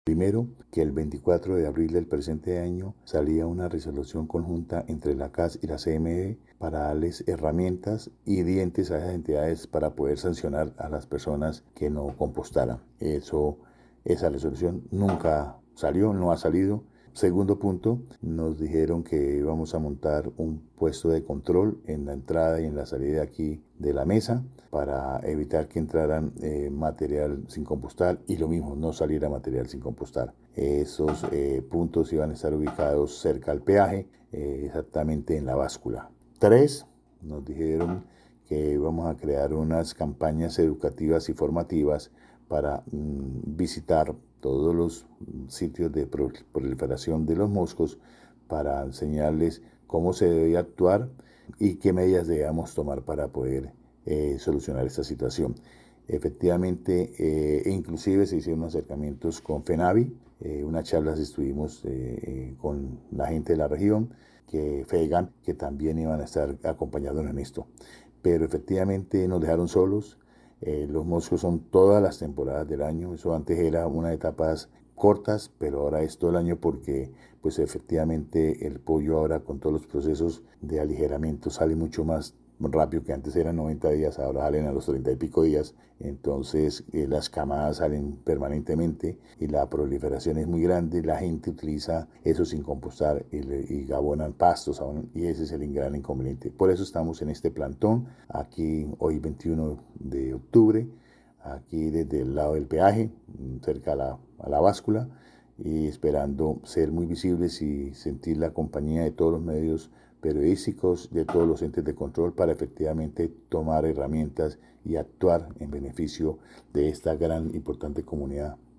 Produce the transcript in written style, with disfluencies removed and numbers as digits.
Primero, que el 24 de abril del presente año salía una resolución conjunta entre la CAS y la CME para darles herramientas y dientes a esas entidades para poder sancionar a las personas que no compostaran. Esa resolución nunca salió, no ha salido. Segundo punto, nos dijeron que íbamos a montar un puesto de control en la entrada y en la salida aquí de la mesa para evitar que entraran material sin compostar y lo mismo, no saliera material sin compostar. Esos puntos iban a estar ubicados cerca al peaje, exactamente en la báscula. 3, nos dijeron que vamos a crear unas campañas educativas y formativas para visitar todos los sitios de proliferación de los moscos para enseñarles cómo se debe actuar y qué medidas debemos tomar para poder solucionar esta situación. Efectivamente, inclusive se hicieron acercamientos con FENAVI, unas charlas estuvimos con la gente de la región, que FEGAN, que también iban a estar acompañándonos en esto. Pero efectivamente nos dejaron solos. Los moscos son todas las temporadas del año. Eso antes era unas etapas cortas, pero ahora es todo el año porque pues efectivamente el pollo ahora con todos los procesos de aligeramiento sale mucho más rápido, que antes eran 90 días, ahora salen a los 30 y pico días. Entonces las camadas salen permanentemente y la proliferación es muy grande. La gente utiliza eso sin compostar y abonan pastos y ese es el gran inconveniente. Por eso estamos en este plantón aquí hoy 21 de octubre, aquí desde el lado del peaje, cerca a la báscula, y esperando ser muy visibles y sentir la compañía de todos los medios periodísticos, de todos los entes de control para efectivamente tomar herramientas y actuar en beneficio de esta gran importante comunidad